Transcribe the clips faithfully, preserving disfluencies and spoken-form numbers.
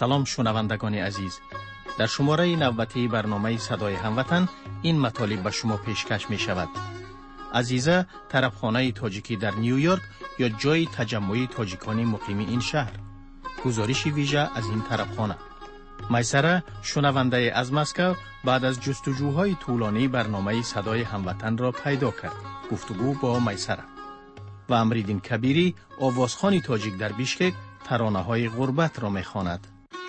سلام شنوندگان عزیز. در شماره نوبتی برنامه صدای هموطن این مطالب به شما پیشکش می شود. عزیزه طربخانه تاجیکی در نیویورک یا جای تجمع تاجیکان مقیم این شهر. گزارش ویژه از این طربخانه. میسره شنونده از مسکو بعد از جستجوهای طولانی برنامه صدای هموطن را پیدا کرد. گفتگو با میسره. و امریدین کبیری آوازخوان تاجیک در بیشکک ترانه های غربت را می خواند.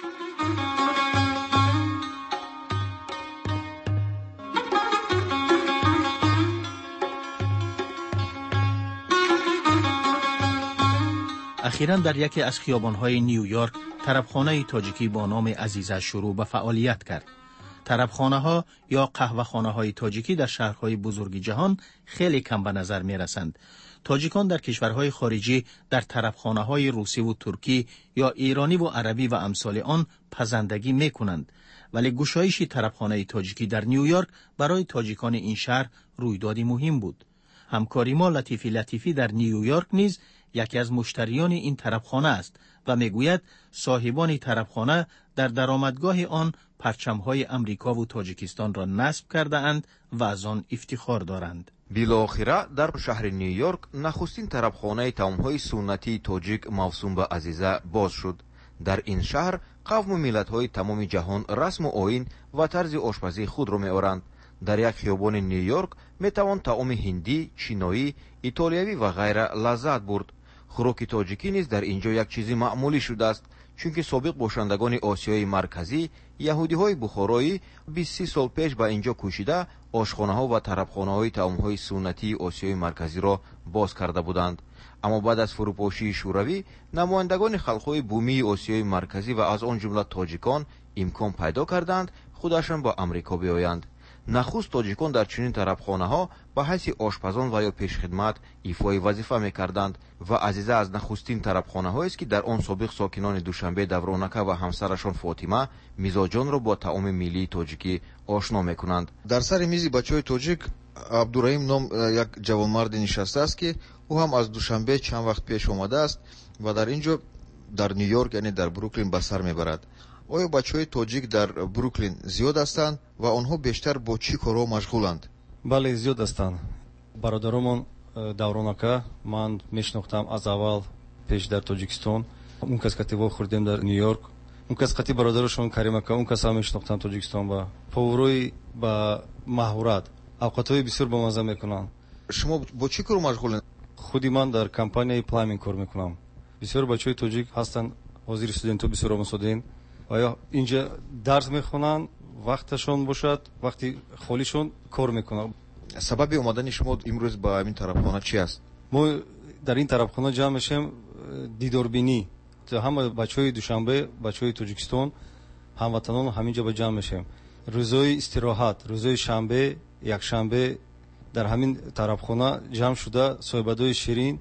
اخیراً در یکی از خیابان‌های نیویورک طربخانه تاجیکی با نام عزیزه شروع به فعالیت کرد. طربخانه‌ها یا قهوه‌خانه‌های تاجیکی در شهرهای بزرگ جهان خیلی کم به نظر می‌رسند. تاجیکان در کشورهای خارجی در طربخانه‌های روسی و ترکی یا ایرانی و عربی و امثال آن پزندگی می‌کنند، ولی گشایش طربخانه تاجیکی در نیویورک برای تاجیکان این شهر رویدادی مهم بود. همکاری ما لطیفی لطیفی در نیویورک نیز یکی از مشتریان این طربخانه است و میگوید صاحبان طربخانه در درآمدگاه آن پرچم‌های امریکا و تاجیکستان را نصب کرده اند و از آن افتخار دارند. بالاخره در شهر نیویورک نخستین طربخانه طعم‌های سنتی تاجیک موسوم به عزیزه باز شد. در این شهر قوم و ملت‌های تمام جهان رسم و آیین و طرز آشپزی خود را می‌آورند. در یک خیابان نیویورک میتوان طعام هندی، چینایی، ایتالیایی و غیره لذت برد. خوراک تاجیکی نیز در اینجا یک چیزی معمولی شده است، چون که سابق باشندگان آسیای مرکزی یهودی‌های بخارایی بیست سال پیش به اینجا کوشیده آشخانه‌ها و طربخانه‌های طعام‌های سنتی آسیای مرکزی را باز کرده بودند. اما بعد از فروپاشی شوروی نمایندگان خلق‌های بومی آسیای مرکزی و از آن جمله تاجیکان امکان پیدا کردند خودشان با امریکا بیایند. نخست تاجیکان در چنین طربخانه‌ها به حیث آشپزان و یا پیشخدمت ایفای وظیفه می‌کردند و عزیزه از نخستین طربخانه‌هایی است که در آن سابق ساکنان دوشنبه دورانکه و همسرشان فاطمه میزاجان را با طعام ملی تاجیکی آشنا می‌کنند. در سر میز بچه‌های تاجیک عبدالرحیم نام یک جوانمرد نشسته است که او هم از دوشنبه چند وقت پیش آمده است و در اینجا در نیویورک یعنی در بروکلین به سر میبرد. آیا بچه‌های تاجیک در بروکلین زیاد هستند و آنها بیشتر با چی کارها مشغولند؟ بله زیاد هستند. برادرمان دورانکه من میشناختم از اول پیش در تاجیکستان. اون کس که تیوا خوردیم در نیویورک. اون کس که برادرشون کریمکه اون کس هم میشناختم تاجیکستان و پوروی با مهارت اوقاتهای بسیار با مزه میکنن. شما با چی کار مشغولند؟ خودی من در کمپانی پلامینگ کار میکنم. بسیار بچه‌های تاجیک هستند حاضر استودنت‌ها بسیار آموزادین. آیا اینجا درس میخونن وقتشون باشد وقتی خالیشون کار میکنن. سبب اومدن شما امروز با این طربخانه چی است؟ ما در این طربخانه جمع میشیم دیداربینی. تا همه بچهای دوشنبه بچهای تاجیکستان هموطنان همینجا به جمع میشیم. روزهای استراحت روزهای شنبه یک شنبه در همین طربخانه جمع شده صحبت‌های شیرین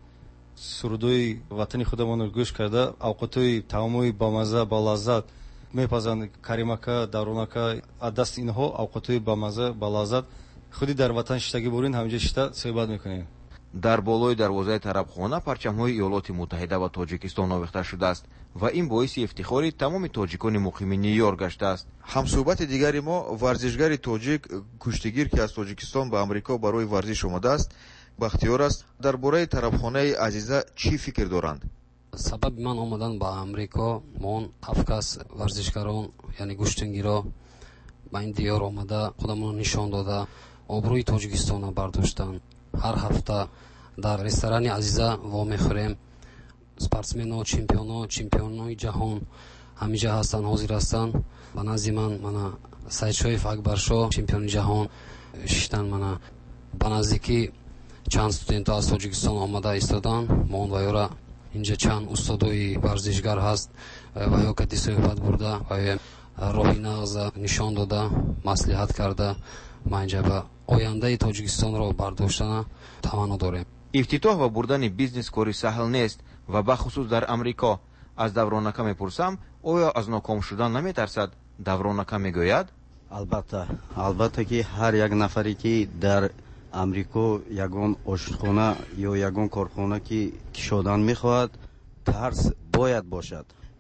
سرودهای وطن خودمان رو گوش کرده اوقاتهای طعامای با مزه با لذت میپزند. کریمکه دورانکه دست اینها اوقاتهای با مزه با لذت خودی در وطن شتگی برین همینجا شتا صحبت میکنیم. در بالای دروازه طربخانه پرچم‌های ایالات متحده و تاجیکستان آویخته شده است و این باعث افتخار تمام تاجیکان مقیم نیویورک گشته است. همصحبت دیگری ما ورزشگر تاجیک کشتیگیر که از تاجیکستان به امریکا برای ورزش آمده است بختیار است. درباره طربخانه عزیزه چی فکر دارند؟ سبب من آمدن با امریکا مون افکاس ورزشکاران یعنی گوشتنگیرا با این دیار آمده خودمون نشان داده آبروی تاجیکستان را برداشتن. هر هفته در رستوران عزیزه وا میخوریم. спортсмен‌ها چمپیون‌ها چمپیون‌های جهان همینجا هستن حاضر هستن. به نزد من من سایدشویف اکبرشاه چمپیون جهان شدن. من به نزدیکی چند استودنت‌ها از تاجیکستان آمده ایستادن. مون و یورا اینجا چند استادای ورزشگر هست و یا که صحبت برده و راهی نغز نشان داده مصلحت کرده ما اینجا به آینده تاجیکستان را برداشتن تمنا داریم. افتتاح و بردن بیزنس کاری سهل نیست و بخصوص در امریکا. از دورانکه میپرسم آیا از ناکام شدن نمیترسد؟ دورانکه میگوید البته البته که هر یک نفری که در امریکا یگان آشخانه یا یگان کارخانه که کشادن میخواهد ترس باید باشد،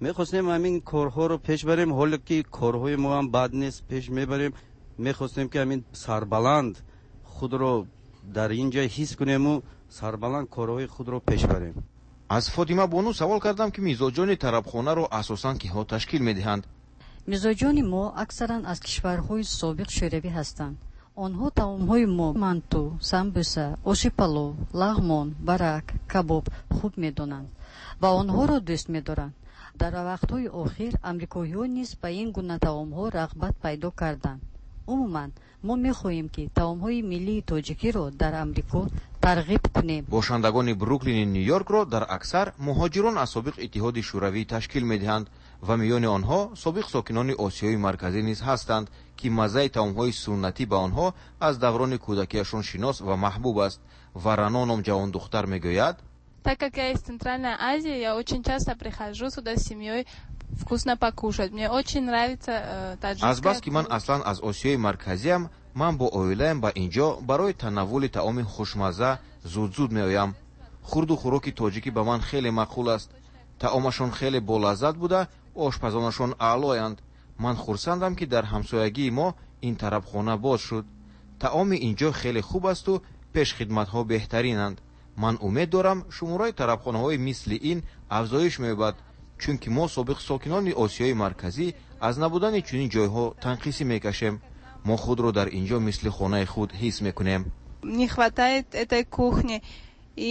میخواستیم همین کارها رو پیش بریم، حالا که کارهای ما هم بد نیست پیش میبریم. میخواستیم که همین سربلند خود رو در اینجا حس کنیم و سربلند کارهای خود رو پیش بریم. از فاطمه بانو سوال کردم که میزاجان طربخانه رو اساساً کیها تشکیل میدهند. میزاجان ما اکثرا از کشورهای سابق شوروی هستند. آنها таомҳои мо манту, самбуса, оши палов, лагмон, барак, кабоб хуб медонанд ва онҳоро дӯст медоранд. дар вақтҳои охир амрикоиҳо низ ба ин гуна таомҳо рағбат пайдо карданд. умуман мо мехоҳем ки таомҳои миллии тоҷикиро дар амрико тарғиб кунем. бошандагони бруклини нью-йоркро дар аксар муҳоҷирон аз собиқ иттиҳоди шӯравӣ ташкил медиҳанд ва миёни онҳо собиқ сокинони осиёи марказӣ низ ҳастанд ки маззаи таомҳои суннатӣ ба онҳо аз даврони кӯдакиашон шинос ва маҳбуб аст. ва Рано ном ҷавондухтар мегӯяд: Так как я из Центральной Азии, я очень часто прихожу сюда с семьей вкусно покушать. Мне очень нравится э, таджикская... Азбас ки ман аслан аз Осиёи марказиам, ман бо оилаям ба инҷо барои танаввули таоми хушмазза зуд-зуд меоям. Хурду хӯроки тоҷикӣ ба ман хеле мақбул аст. Таомашон хеле болаззат буда, ошпазонашон аълоянд. ман хурсандам ки дар ҳамсоягии мо ин тарабхона боз шуд. таоми инҷо хеле хуб асту пешхидматҳо беҳтаринанд. ман умед дорам шумораи тарабхонаҳои мисли ин афзоиш меёбад, чунки мо собиқ сокинони Осиёи марказӣ аз набудани чунин ҷойҳо танқисӣ мекашем. мо худро дар инҷо мисли хонаи худ ҳис мекунем. Не хватает этой кухни, и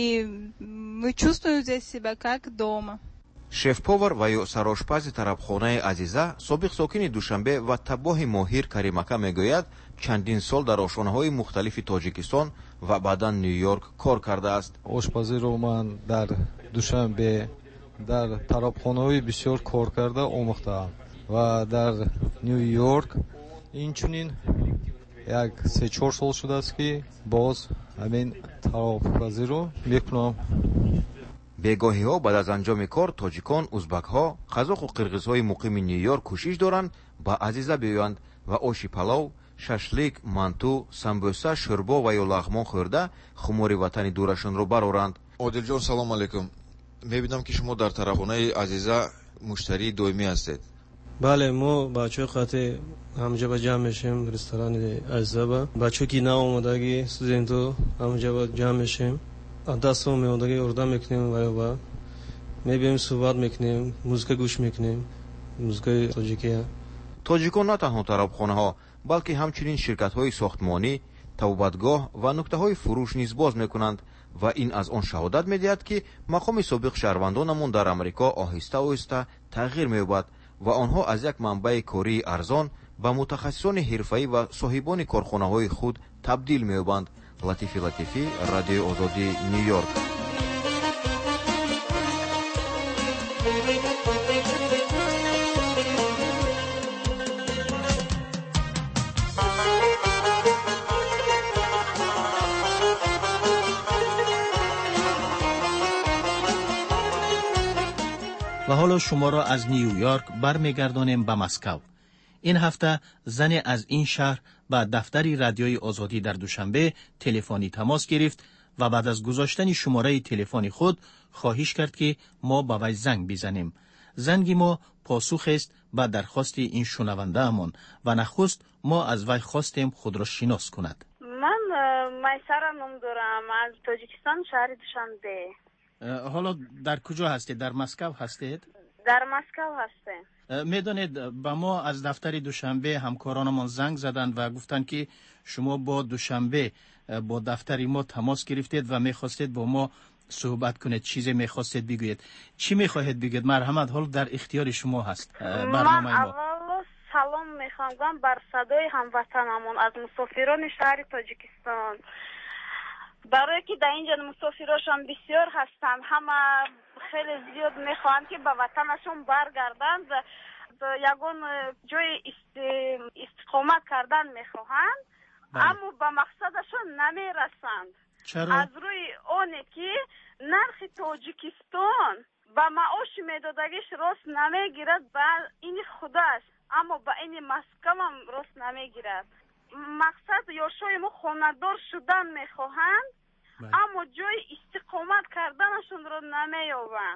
мы чувствуем здесь себя как дома. шеф-повар ва ё сарошпази тарабхонаи Азиза, собиқ сокини Душанбе ва таббоҳи моҳир Каримака мегӯяд, чандин сол дар ошхонаҳои мухталифи Тоҷикистон ва баъдан Нью-Йорк кор кардааст. ошпазиро ман дар Душанбе, дар тарабхонаҳои бисёр кор карда омӯхтаам ва дар Нью-Йорк инчунин як се чор сол шудааст ки боз ҳамин тарабпазиро мекунам. бегоҳиҳо баъд аз анҷоми кор тоҷикон, узбакҳо, қазоқу қирғизҳои муқими Нью-Йорк кӯшиш доранд ба Азиза биёянд ва оши палов, шашлик, манту, самбӯса, шӯрбо ва ё лағмон хӯрда хумори ватани дурашонро бароранд. одилҷон, салом алайкум. мебинам ки шумо дар тарабхонаи Азиза муштарии доимӣ ҳастед. бале, мо бачаҳои қатъи ҳамҷа ба ҷамъ мешем ресторани Азиза. ба бачаҳое ки наомадаги студентҳо ҳамҷа ба ҷамъ мешем, дастмо меомадаги орда мекунем ва ё ба мебием суҳбат мекунем, музыка гӯш мекунем, музыкаи тоҷикия. тоҷикон на танҳо тарабхонаҳо, балки ҳамчунин ширкатҳои сохтмонӣ, табобатгоҳ ва нуктаҳои фурӯш низ боз мекунанд ва ин аз он шаҳодат медиҳад ки мақоми собиқ шаҳрвандонамон дар Амрико оҳиста оҳиста тағйир меёбад ва онҳо аз як манбаи кории арзон ба мутахассисони ҳирфаӣ ва соҳибони корхонаҳои худ табдил меёбанд. Латифи Латифӣ, Радиои Озодӣ, Нью-Йорк. و حالا شما را از نیویورک برمیگردانیم به مسکو. این هفته زن از این شهر به دفتر رادیوی آزادی در دوشنبه تلفنی تماس گرفت و بعد از گذاشتن شماره تلفن خود خواهش کرد که ما به وی زنگ بزنیم. زنگ ما پاسخ است به درخواست این شنونده امان و نخست ما از وی خواستیم خود را شناس کند. من میسره نام دارم، از تاجیکستان، شهر دوشنبه. حالا در کجا هستید؟ در مسکو هستید؟ در مسکو هستیم. میدانید با ما از دفتر دوشنبه همکارانمان زنگ زدند و گفتند که شما با دوشنبه با دفتر ما تماس گرفتید و میخواستید با ما صحبت کنید، چیزی میخواستید بگویید. چی میخواهید بگویید؟ مرحمت، حال در اختیار شما هست برنامه من ما. اول سلام میخوام بر صدای هموطنمون از مسافران شهر تاجیکستان، برای که در اینجا مسافراشان بسیار هستند، همه خیلی زیاد میخوان که به وطنشون برگردند، یگان جای استقامت کردن میخواهند، اما به مقصدشون نمیرسند. چرا؟ از روی اونه که نرخ تاجیکستان به معاش میدادگیش راست نمیگیرد، به این خداست، اما به این مسکو هم راست نمیگیرد. مقصد یاشای ما خاندار شدن میخواهند، اما جای استقامت کردنشون رو نمییابند.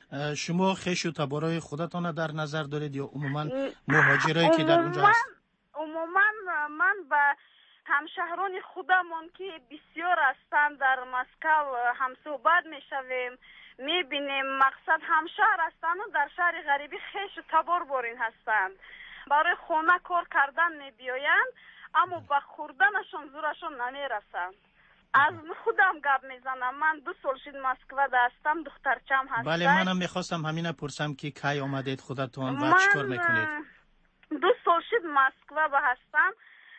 شما خیش و تبارای خودتان در نظر دارید یا عموما مهاجرایی که در اونجا هست؟ عموما من با همشهران خودمون که بسیار هستند در مسکو هم صحبت میشویم، میبینیم مقصد همشهر هستند و در شهر غریبی خیش و تبار بارین هستند. برای خونه کار کردن میبیایند اما با خوردنشون زورشون نمیرسند. از خودم گپ میزنم. من دو سال شد مسکو هستم، دخترچم هستم. بله منم میخواستم همین پرسم که کی آمدید خودتون و چیکار میکنید؟ دو سال شد مسکو هستم.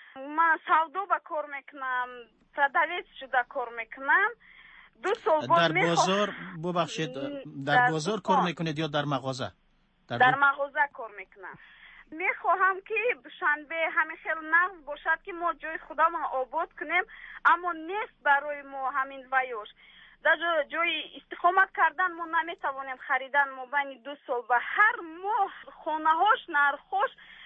من سودا با کار میکنم، продавец شده کار میکنم. دو سال در بازار ببخشید در بازار کار میکنید یا در مغازه؟ در, در مغازه کار میکنم. میخواهم که دوشنبه همین خیلی نقض باشد که ما جای خودمون آباد کنیم، اما نیست برای ما همین ویوش. در جای استقامت کردن ما نمیتوانیم خریدن. ما بین دو سال به هر ماه خانه هاش نرخوش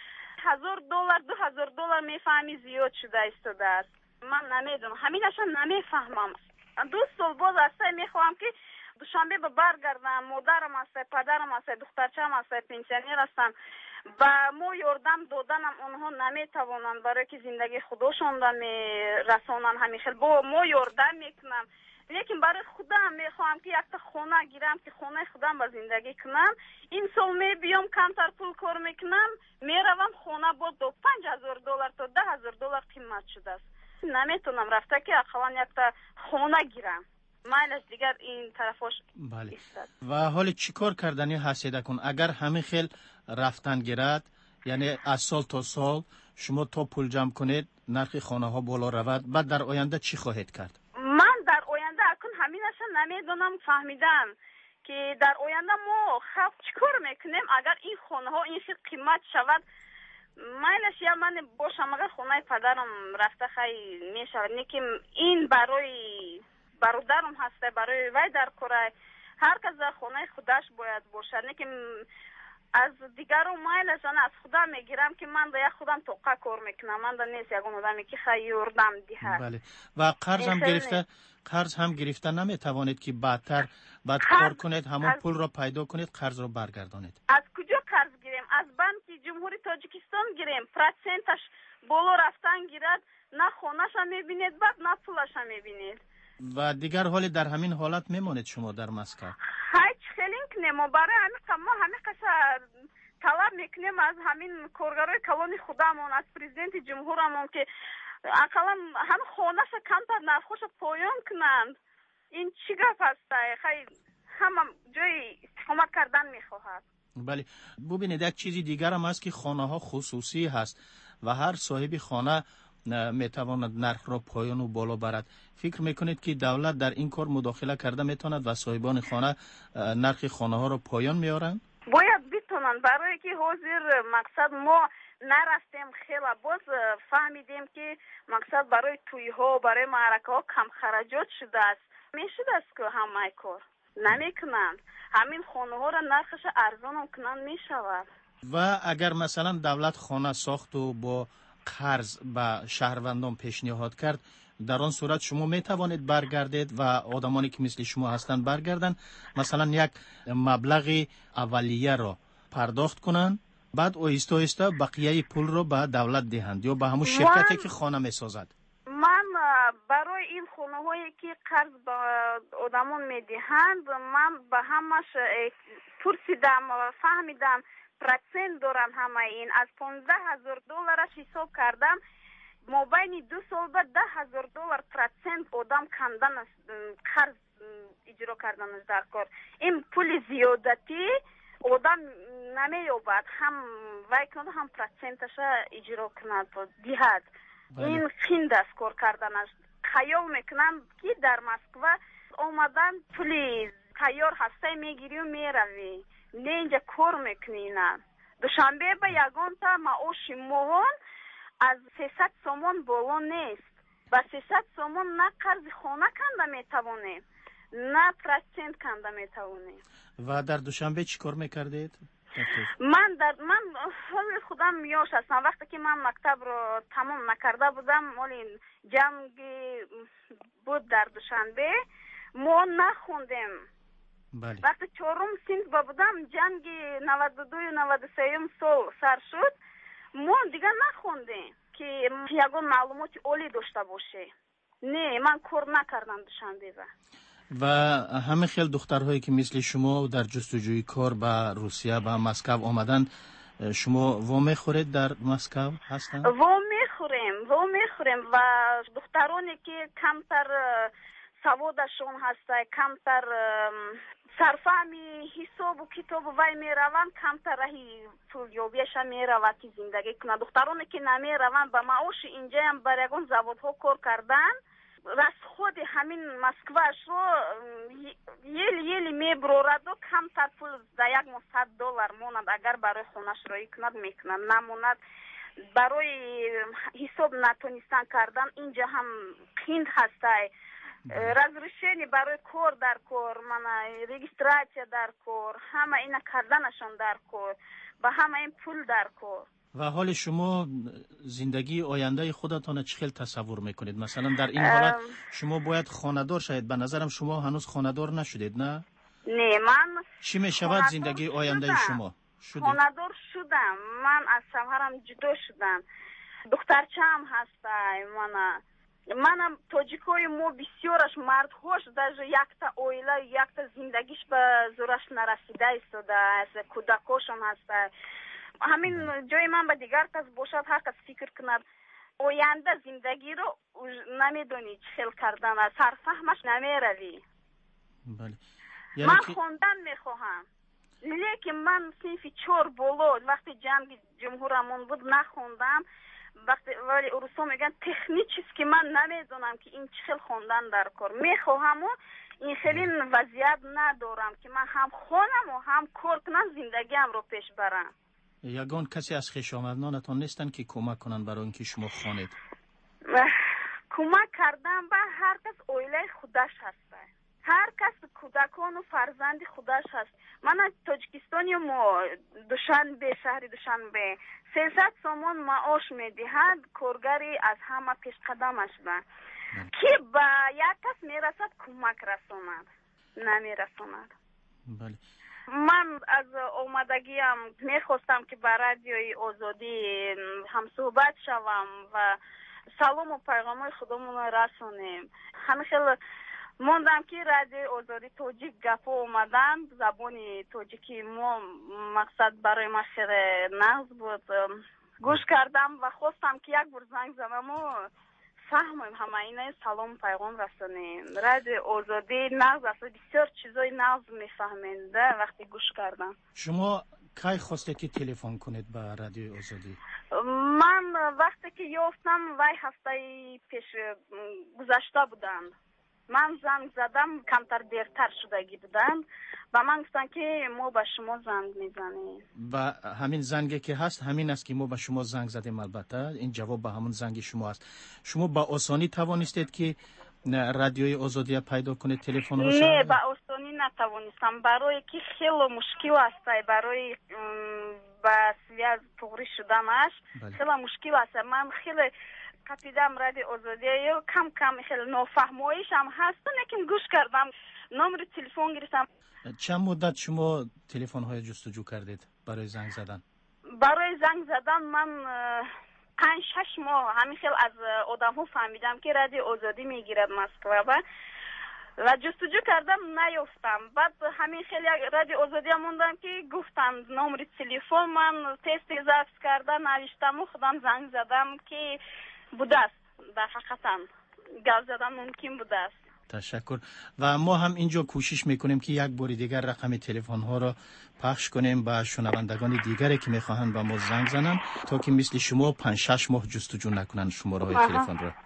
هزار دلار دو هزار دلار میفهمی زیاد شده ایستاده است. من نمیدونم، همینش نمیفهمم. دو سال باز است میخواهم که دوشنبه به برگردم. مادرم است، پدرم است، دخترچم است، پنسیونر هستن. و ما یاردم دادنم اونها نمیتوانند برای که زندگی خودشون را میرسانند. همیشه با ما یاردم میکنم، لیکن برای خودم میخوام که یک خونه گیرم که خونه خودم با زندگی کنم. این سال میبیام کمتر پول کار میکنم، میروم خونه با دو پنج هزار دلار تا ده هزار دلار قیمت شده است. نمیتونم رفته که اقلا یک تا خونه گیرم. مایلش دیگر این طرفش. بله. و حال چی کار کردنی حسیده کن اگر همه خیل رفتن گیرد، یعنی از سال تا سال شما تا پول جمع کنید نرخ خانه ها بالا رود، بعد در آینده چی خواهید کرد؟ من در آینده اکن همینش نمیدونم فهمیدم که در آینده ما خب چیکار میکنیم اگر این خانه ها این خیلی قیمت شود. مایلش یا من باشم اگر خونه پدرم رفته خیلی میشود، نیکیم این برای برادرم هسته، برای وی در کره هر کس در خونه خودش باید باشد. نیکیم از دیگران مایلش از خدا میگیرم که من در خودم توقع کار میکنم. من در نیست یکون آدمی که خیلی یوردم دیه. بله. و قرض هم گرفته قرض هم گرفته نمیتوانید که بعدتر بعد کار کنید همون پول را پیدا کنید قرض را برگردانید؟ از کجا قرض گیریم؟ از بانک جمهوری تاجیکستان گیریم. پروسنتش بالا رفتن گیرد، نه خونش هم میبینید بعد نه پولش هم میبینید. و دیگر حالی در همین حالت میمانید شما در مسکو؟ هیچ خیلی کنیم ما برای همین ما همین قصر طلب میکنیم از همین کارگرای کلانی خودمون، از پرزیدنت جمهورمون که اقلا هم خونش کمتر نرخوش پایان کنند. این چی گپ است؟ خیلی هم جای استقامت کردن میخواهد. بله. ببینید یک چیزی دیگر هم هست که خانه ها خصوصی هست و هر صاحب خانه میتواند نرخ را پایان و بالا برد. فکر میکنید که دولت در این کار مداخله کرده میتواند و صاحبان خانه نرخ خانه ها را پایان میارند؟ باید بتونن، برای که حاضر مقصد ما نرفتیم خیلی باز فهمیدیم که مقصد برای توی ها برای معرکه ها کم خرجات شده است. میشد است که همه کار نمیکنند. همین خانه ها را نرخش ارزان کنند میشود. و اگر مثلا دولت خانه ساخت و با قرض به شهروندان پیشنهاد کرد، در آن صورت شما می توانید برگردید و آدمانی که مثل شما هستند برگردن، مثلا یک مبلغ اولیه را پرداخت کنند، بعد آهسته آهسته بقیه پول رو به دولت دهند یا به همون شرکتی که خانه می سازد. من برای این خانه هایی که قرض به آدمان می دهند من به همش پرسیدم و فهمیدم پروسنت دارن همه این. از پانزده هزار دلارش حساب کردم، ما بین دو سال بعد ده هزار دلار پروسنت آدم کندن قرض اجرا کردنش در کار. این پول زیادتی آدم نمییابد، هم وای کنه هم پروسنتش اجرا کند دیهد. این فیند است کار کردنش. خیال میکنم که در مسکو آمدن پول تیار هسته میگیری و میروی، نه اینجا کار میکنی. نه دوشنبه به یگان تا معاش ماهان از سیصد سومن بالا نیست. با سیصد سومن نه قرض خانه کنده میتوانیم نه پروسنت کنده میتوانیم. و در دوشنبه چی کار میکردید؟ من در من حال خودم میاش هستم. وقتی که من مکتب رو تمام نکرده بودم، مالی جنگ بود در دوشنبه، ما نخوندیم. بله. وقتی چهارم صنف بودم جنگ نود و دو و نود و سه سال سر شد، ما دیگه نخوندیم که یگان معلومات عالی داشته باشه. نه، من کار نکردم دوشنبه. و همه خیلی دخترهایی که مثل شما در جستجوی کار به روسیه به مسکو آمدن، شما وام خورید در مسکو هستن؟ وام میخوریم وام میخوریم و دخترانی که کمتر سوادشون هسته، کمتر سرفهمی حساب و کتاب وای میروند، کمتر راهی پولیابیش میرود که زندگی کنند. دخترانی که نمیروند به معاش اینجا هم بر یگان زوادها کار کردن، راست خود همین مسکوش رو یلی یلی میبرورد و کمتر پول در یک ماه صد دلار ماند. اگر برای خونش رایی کند میکنند، نموند برای حساب نتونستن کردن اینجا هم خیند هسته. разрешение برای کار در کار، من رجیستراسیا در کار، همه اینا کردنشون در کار، با همه این پول در کار. و حال شما زندگی آینده خودتان چه خیلی تصور میکنید؟ مثلا در این حالت شما باید خانه‌دار شاید. به نظرم شما هنوز خانه‌دار نشدید، نه؟ نه، من چی میشود زندگی آینده شدم. شما؟ خانه‌دار شدم. من از شوهرم جدا شدم. دخترچه‌ام هست. من منم تاجیکای ما بسیارش مردهاش در یک تا اویله یک تا زندگیش به زورش نرسیده ایستاده است، کودکاشون هست. همین جای من به دیگر کس باشد هر کس فکر کند آینده زندگی رو نمیدونی چه خیل کردن، سرفهمش نمیروی. بله. یعنی من خوندن میخواهم، لیکن من صنف چهار بالا وقتی جنگ جمهورمون بود نخوندم. وقتی ولی اروسا میگن تکنیک چیست که من نمیدونم که این چه خوندن در کار میخواهم و این خیلی وضعیت ندارم که من هم خونم و هم کار کنم زندگیم رو پیش برم. یگان کسی از خویش آمدنانتان نیستن که کمک کنن برای اینکه شما خوانید؟ کمک کردن به هر کس اویله خودش هسته، هر کس کودکان و فرزند خودش هست. من از تاجیکستانی ما دوشنبه شهر دوشنبه سیصد سومون معاش میدهد، کارگری از همه پیش قدمش به که با یک کس میرسد کمک رساند، نمیرساند. بله. من از اومدگیم میخواستم که با رادیوی آزادی هم صحبت شوم و سلام و پیغامای خودمون رسونیم. همه خیلی موندم که رادیوی آزادی تاجیک گپ اومدن، زبانی تاجیکی ما مقصد برای ما خیلی ناز بود. گوش کردم و خواستم که یک بار زنگ زدم و فهمیم همه اینه سلام پیغام رسونیم. رادیو آزادی ناز است، بسیار چیزای ناز میفهمنده وقتی گوش کردم. شما کی خواستید که تلفن کنید به رادیو آزادی؟ من وقتی که یافتم وای هفته پیش گذشته بودن، من زنگ زدم کمتر دیرتر شدگی بودن و من گفتن که ما به شما زنگ میزنیم و همین زنگی که هست همین است که ما به شما زنگ زدیم. البته این جواب به همون زنگ شما است. شما با آسانی توانستید که رادیوی آزادی پیدا کنید تلفن رو؟ نه، با آسانی نتوانستم، برای که خیلی مشکل است، برای با سویاز توری شدنش خیلی مشکل است. من خیلی کپیدم رادیو آزادی و کم کم خیلی نافهمایش هم هست، لیکن گوش کردم، نمبر تلفن گرفتم. چند مدت شما تلفن های جستجو کردید برای زنگ زدن؟ برای زنگ زدن من پنج شش ماه همین خیلی از آدم ها فهمیدم که رادیو آزادی میگیرد مسکو و جستجو کردم نیافتم. بعد همین خیلی رادیو آزادی موندم که گفتم نمبر تلفن، من تست ضبط کردم نوشتم و خودم زنگ زدم که بوده است، در حقیقتا گل زدن ممکن بوده است. تشکر. و ما هم اینجا کوشش میکنیم که یک بار دیگر رقم تلفن ها را پخش کنیم با شنوندگان دیگری که میخواهند با ما زنگ زنن تا که مثل شما پنج شش ماه جستجو نکنن شماره های تلفن را.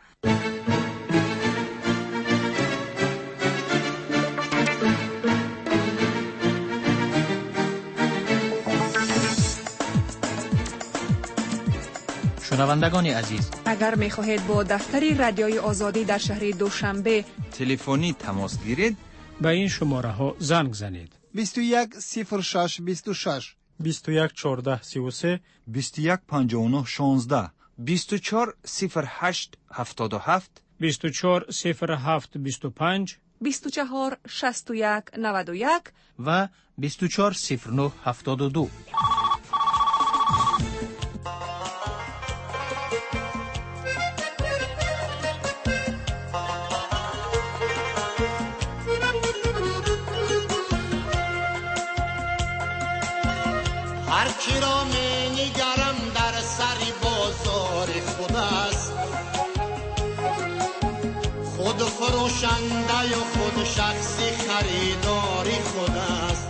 شنوندگان عزیز، اگر می خواهید با دفتر رادیوی آزادی در شهر دوشنبه تلفنی تماس گیرید، به این شماره ها زنگ زنید: بیست و یک صفر شش بیست و شش بیست و یک چهارده سی و سه بیست و یک پنجاه و نه شانزده بیست و چهار صفر هشت هفتاد و هفت بیست و چهار صفر هفت بیست و پنج بیست و چهار شصت و یک نود و یک و بیست و چهار صفر نه هفتاد و دو. هر کی را می نگرم در سری بازار خود است، خود فروشنده و خود شخصی خریداری خود است.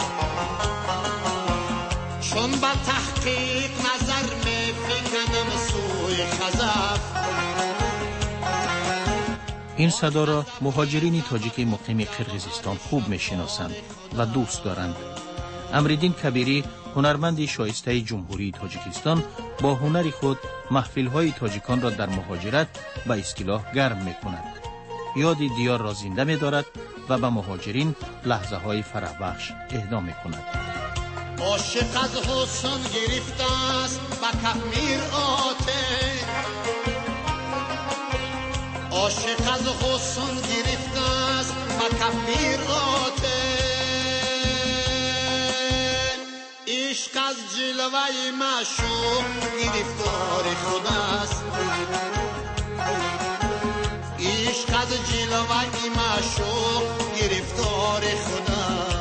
چون با تحقیق نظر می فکنم سوی خزف. این صدا را مهاجرین تاجیک مقیم قرقیزستان خوب می شناسند و دوست دارند. امریدین کبیری، هنرمندی شایسته جمهوری تاجیکستان، با هنر خود محفل‌های تاجیکان را در مهاجرت به اصطلاح گرم می‌کند. یاد دیار را زنده می‌دارد و به مهاجرین لحظه‌های فرح‌بخش اهدا می‌کند. عاشق از حسن گرفته است به کف میرآته، عاشق از حسن گرفته است به کف میرآته. عشق از جلوه معشوق گرفتار خود است، عشق از جلوه معشوق گرفتار خود است.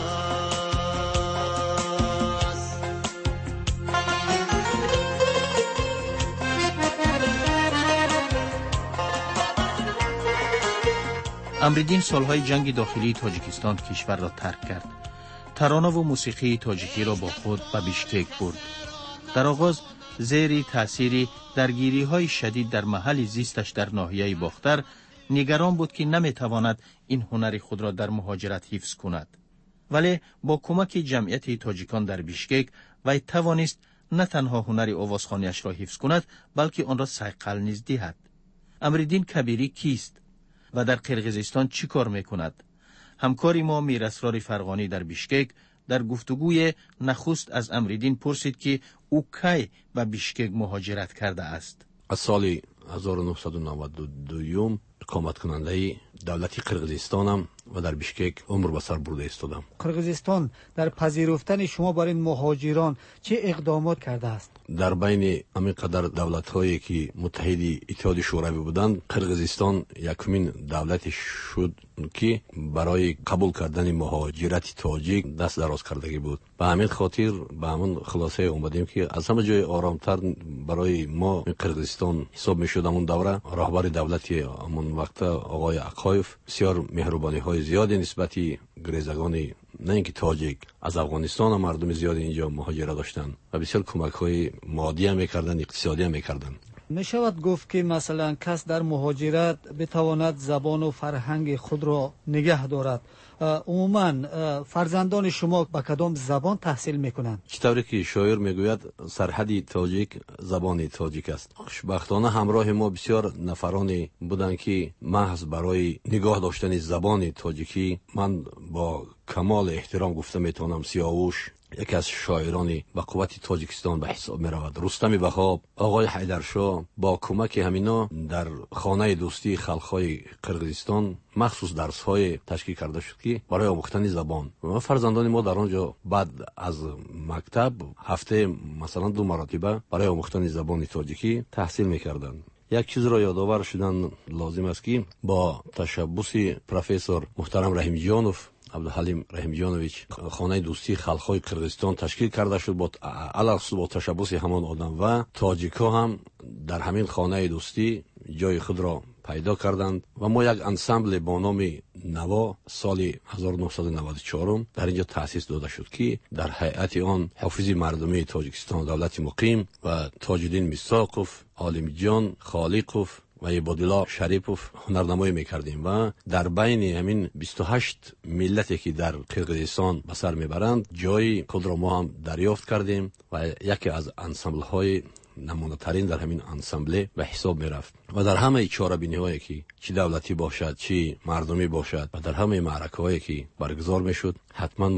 امریدین سالهای جنگ داخلی تاجیکستان کشور را ترک کرد. ترانه و موسیقی تاجیکی را با خود به بیشکک برد. در آغاز زیر تأثیر درگیری‌های شدید در محل زیستش در ناحیه باختر نگران بود که نمی‌تواند این هنر خود را در مهاجرت حفظ کند. ولی با کمک جمعیت تاجیکان در بیشکک وی توانست نه تنها هنر آوازخوانی‌اش را حفظ کند بلکه آن را صیقل نیز دهد. امریدین کبیری کیست و در قرقیزستان چی کار می‌کند؟ همکاری ما میراسرار فرغانی در بیشکک در گفتگوی نخست از امریدین پرسید که او کی به بیشکک مهاجرت کرده است. از سال هزار و نهصد و نود و دو اقامت کننده دولتی قرقیزستانم و در بیشکک عمر به سر برده ایستادم. قرقیزستان در پذیرفتن شما برای مهاجران چه اقدامات کرده است؟ در بین همین قدر دولت‌هایی که متحد اتحاد شوروی بودند، قرقیزستان یکمین دولتی شد که برای قبول کردن مهاجرت تاجیک دست دراز کردگی بود. به همین خاطر به همون خلاصه اومدیم که از همه جای آرامتر برای ما قرقیزستان حساب میشد. همون دوره رهبر دولتی همون وقت آقای اقایف بسیار مهربانی های زیادی نسبتی گریزگان نه اینکه تاجیک از افغانستان هم مردم زیادی اینجا مهاجرت داشتن و بسیار کمک های مادی هم میکردن، اقتصادی هم میکردن. می شود گفت که مثلا کس در مهاجرت بتواند زبان و فرهنگ خود را نگه دارد. عموما فرزندان شما با کدام زبان تحصیل میکنند؟ چطوری که شاعر میگوید سرحدی تاجیک زبان تاجیک است. خوشبختانه همراه ما بسیار نفرانی بودند که محض برای نگاه داشتن زبان تاجیکی من با کمال احترام گفته میتونم سیاوش یکی از شاعرانی با قوت تاجیکستان به حساب می رود. رستم وهاب، آقای حیدرشاه با کمک همینا در خانه دوستی خلقهای قرقیزستان مخصوص درس های تشکیل کرده شد که برای آموختن زبان و فرزندان ما در آنجا بعد از مکتب هفته مثلا دو مرتبه برای آموختن زبان تاجیکی تحصیل میکردند. یک چیز را یادآور شدن لازم است که با تشبث پروفسور محترم رحیم جانوف عبدالحلیم رحیم جانویچ خانه دوستی خلقهای قرقیزستان تشکیل کرده شد با علاوه با تشبث همان آدم و تاجیک‌ها هم در همین خانه دوستی جای خود را پیدا کردند و ما یک انسمبل با نام نوا سال هزار و نهصد و نود و چهار در اینجا تأسیس داده شد که در هیئت آن حافظ مردمی تاجیکستان دولت مقیم و تاج‌الدین میثاقوف، عالم جان خالقوف و عبادالله شریفوف هنرنمایی میکردیم و در بین همین بیست و هشت ملتی که در قرقیزستان به سر میبرند جای خود را ما هم دریافت کردیم و یکی از انسمبل های نمونه ترین در همین انسمبل به حساب می رفت و در همه چاره بینی هایی که چی دولتی باشد چی مردمی باشد و در همه معرکه هایی که برگزار می شد حتما ما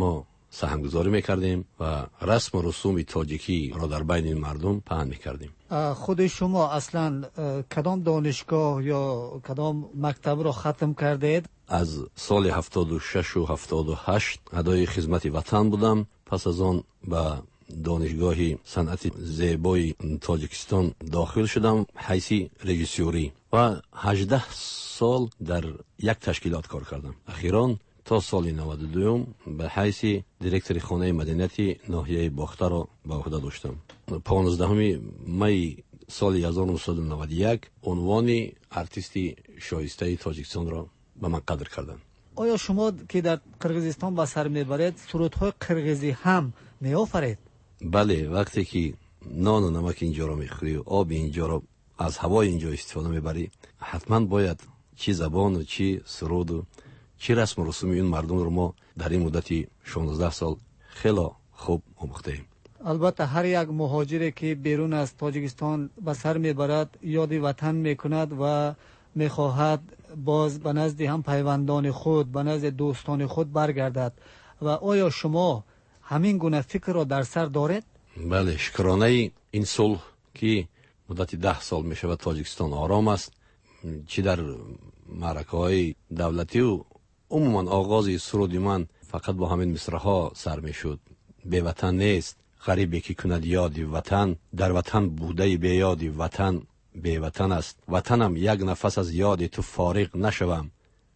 سهمگذاری میکردیم و رسم و رسوم تاجیکی را در بین این مردم پهن میکردیم. خود شما اصلا کدام دانشگاه یا کدام مکتب را ختم کردید؟ از سال هفتاد و شش و هفتاد و هشت ادای خدمت وطن بودم. پس از آن به دانشگاه صنعت زیبای تاجیکستان داخل شدم حیثی رژیسوری و هجده سال در یک تشکیلات کار کردم. اخیراً تا سال نود و دو به حیث دیرکتور خانه مدنیتی ناحیه باخته را به عهده داشتم. پانزدهم می سال هزار و نهصد و نود و یک عنوان ارتیستی شایسته تاجیکستان را به من قدر کردند. آیا شما که در قرقیزستان به سر میبرید سرودهای قرقیزی هم میآفرید؟ بله، وقتی که نان و نمک اینجا را میخوری و آب اینجا را از هوای اینجا استفاده میبری، حتما باید چی زبان و چی سرود و چی رسم و رسوم این مردم رو ما در این مدتی شانزده سال خیلی خوب آموخته ایم. البته هر یک مهاجری که بیرون از تاجیکستان به سر میبرد یاد وطن میکند و میخواهد باز به نزد هم پیوندان خود، به نزد دوستان خود برگردد. و آیا شما همین گونه فکر را در سر دارید؟ بله، شکرانه این صلح که مدت ده سال می شود تاجیکستان آرام است، چی در معرکه های دولتی و عموما آغاز سرود من فقط با همین مصرع‌ها سر می شد. به وطن نیست غریبی که کند یادی وطن، در وطن بوده به یادی وطن به وطن است. وطنم یک نفس از یاد تو فارغ نشوم،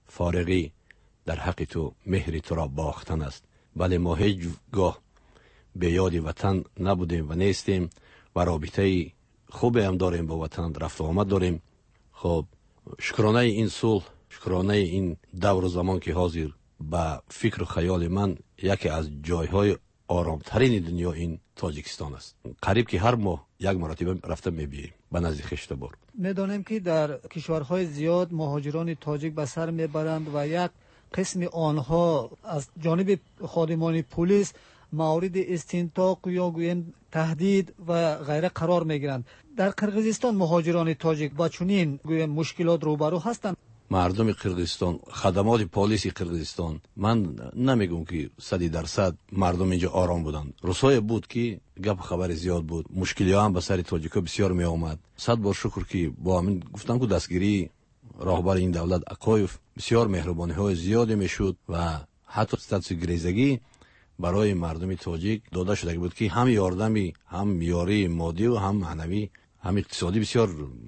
فارغی در حق تو مهری تو را باختن است. بله، ما هیچ گاه به یاد وطن نبودیم و نیستیم و رابطه خوب هم داریم با وطن، رفت و آمد داریم. خب شکرانه این صلح، شکرانه این دور و زمان که حاضر به فکر و خیال من یکی از جایهای آرامترین دنیا این تاجیکستان است. قریب که هر ماه یک مرتبه رفته میبینیم به نزد خشتبار. میدانیم که در کشورهای زیاد مهاجران تاجیک به سر میبرند و یک قسم آنها از جانب خادمان پلیس مورد استنطاق یا گویم تهدید و غیره قرار میگیرند. در قرقیزستان مهاجران تاجیک با چنین گویم مشکلات روبرو هستند. مردم قرقیزستان، خدمات پلیس قرقیزستان، من نمیگم که صد درصد مردم اینجا آرام بودند. روزهای بود که گپ خبر زیاد بود، مشکلی هم به سر تاجیکا بسیار می آمد. صد بار شکر که با همین گفتم که دستگیری راهبر این دولت اقایف بسیار مهربانی های زیادی میشد و حتی استاتس گریزگی برای مردم تاجیک داده شده بود که هم یاردمی، هم یاری مادی و هم معنوی، هم اقتصادی بسیار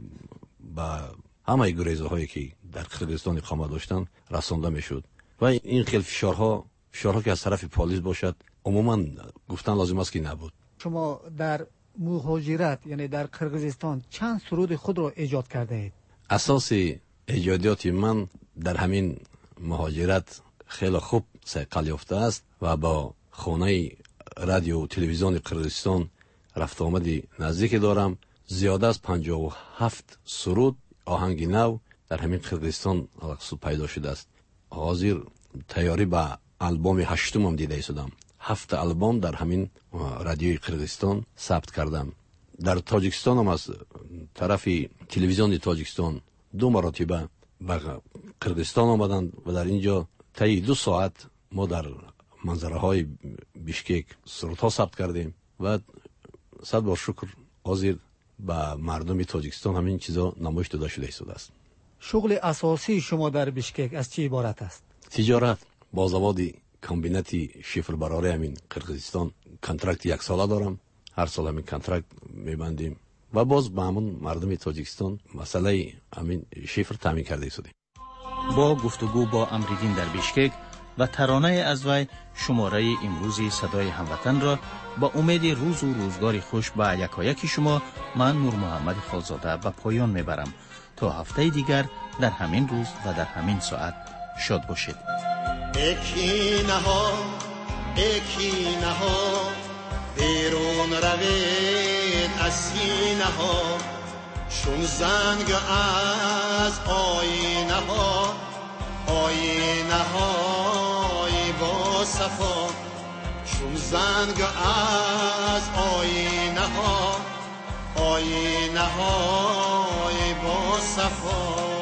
با همه گریزه هایی که در قرقیزستان اقامت داشتن رسانده میشد. و این خیلی فشارها فشارها که از طرف پلیس باشد عموما گفتن لازم است که نبود. شما در مهاجرت یعنی در قرقیزستان چند سرود خود را ایجاد کرده اید؟ اساس ایجادیات من در همین مهاجرت خیلی خوب صقل یافته است و با خانه رادیو و تلویزیون قرقیزستان رفت آمدی نزدیک دارم. زیاده از پنجاه و هفت سرود آهنگ نو در همین قرقیزستان علقسود پیدا شده است. حاضر تیاری به البوم هشتم هم دیده ایستادم. هفت البوم در همین رادیوی قرقیزستان ثبت کردم. در تاجیکستان هم از طرف تلویزیون تاجیکستان دو مرتبه به قرقیزستان آمدند و در اینجا طی دو ساعت ما در منظره های بیشکک سرودها ثبت کردیم و صد بار شکر حاضر به مردم تاجیکستان همین چیزا نمایش داده شده است. شغل اساسی شما در بیشکک از چی عبارت است؟ تجارت. با زواد کمبینتی شیفر براره همین قرقیزستان کنترکت یک ساله دارم. هر سال همین کنترکت میبندیم و باز به همون مردم تاجیکستان مسئله همین شیفر تامین کرده ایستادیم. با گفتگو با امریدین در بیشکک و ترانه از وی شماره امروزی صدای هموطن را با امید روز و روزگاری خوش به یکایک شما من نور محمد خالزاده به پایان میبرم. تا هفته دیگر در همین روز و در همین ساعت شاد باشید. اکی نها اکی نها بیرون روید از سینه ها، چون زنگ از آینه ها، آینه های با صفا، چون زنگ از آینه ها، آینه های با صفا.